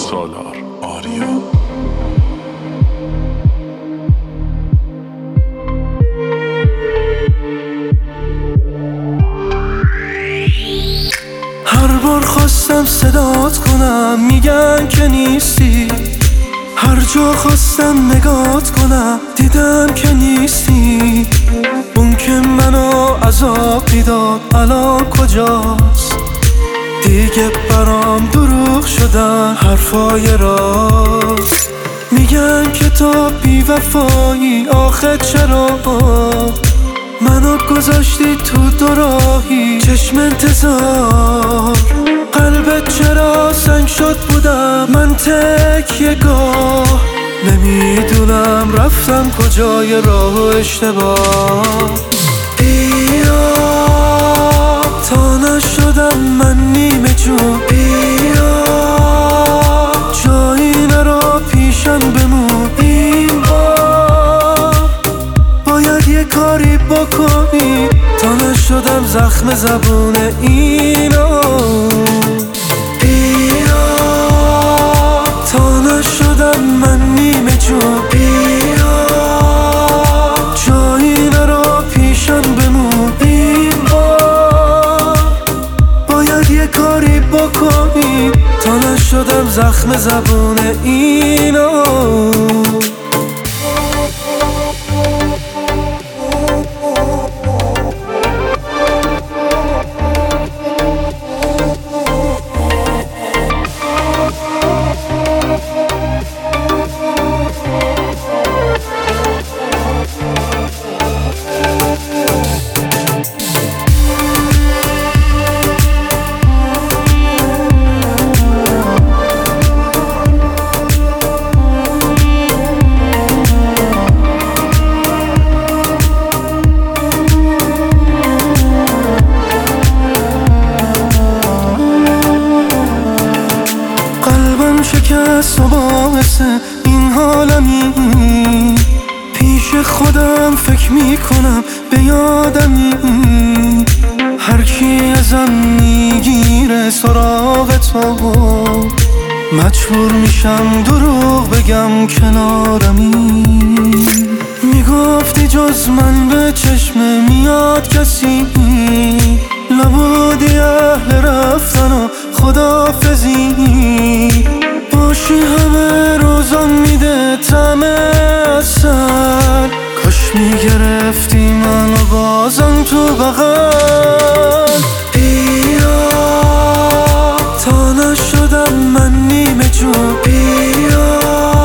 سالار آریا. هر بار خواستم صدات کنم میگن که نیستی، هر جا خواستم نگات کنم دیدم که نیستی. اون که منو عذاب میداد الان کجاست؟ دیگه برام دروغ شدن حرفای راست. میگن که تو بی وفایی، آخه چرا منو گذاشتی تو دوراهی چشم انتظار؟ قلبت چرا سنگ شد بودم من تکیه گاه؟ نمیدونم رفتم کجای راه و اشتباه. بیا تا نشدم من نیمه جون، بیا جایی نرو پیشم بمون. این بار باید یه کاری بکنی تا نشدم زخم زبون اینو. بیا تا نشدم من نیمه جون، بیا جایی نرو پیشم بمون. این بار باید یه کاری بکنی تا نشدم زخم زبون اینو. شکست و باعث این حالمی، پیش خودم فکر میکنم به یادمی. هر کی ازم میگیره سراغ تو، مجبور میشم دروغ بگم کنارمی. میگفتی جز من به چشم میاد کسی، نبودی اهل رفتن و خداحافظی. باشی همه روزم میده طعم عسل، کاش میگرفتی منو بازم تو بغل. بیا تا نشدم من نیمه جون، بیا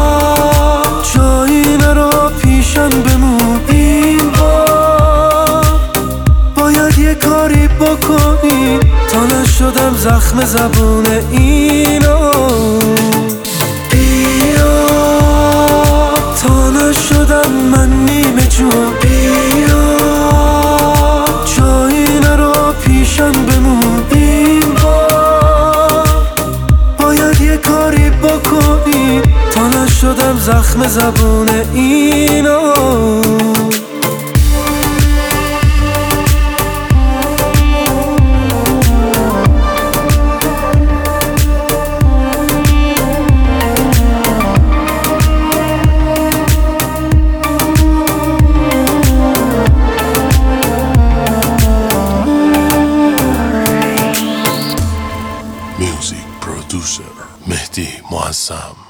جایی نرو پیشم بمون. این بار باید یه کاری بکنی تا نشدم زخم زبون اینو. بیا تا نشدم من نیمه جون، بیا جایی نرو پیشم بمون. این بار باید یه کاری بکنی تا نشدم زخم زبون اینو. Music producer مهدی معظم.